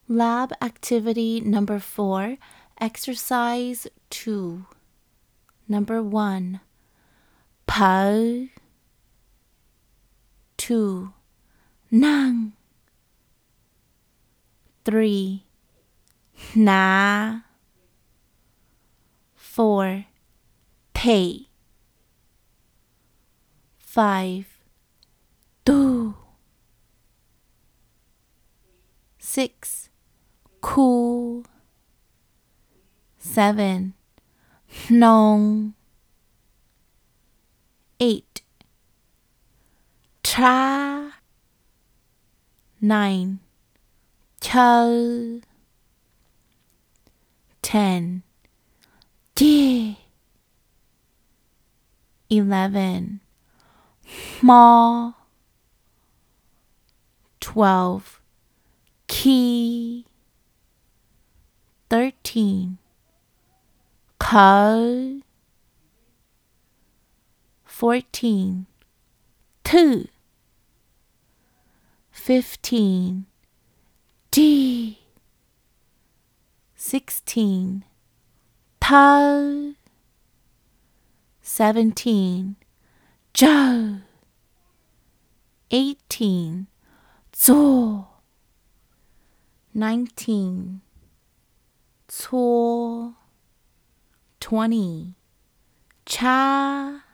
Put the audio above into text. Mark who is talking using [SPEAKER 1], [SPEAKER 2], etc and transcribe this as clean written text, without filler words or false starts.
[SPEAKER 1] Lab activity number 4, exercise 2. Number 1, pa. 2, nang. 3, na. 4, pay. 5, do. 6, cool. 7, nong. 8, tra. 9, cho. 10, di. 11, ma. 12, ki. 13, ka. 14, tu. 15, di. 16, ta. 17, jo. 18, zo. 19, co. 20, cha.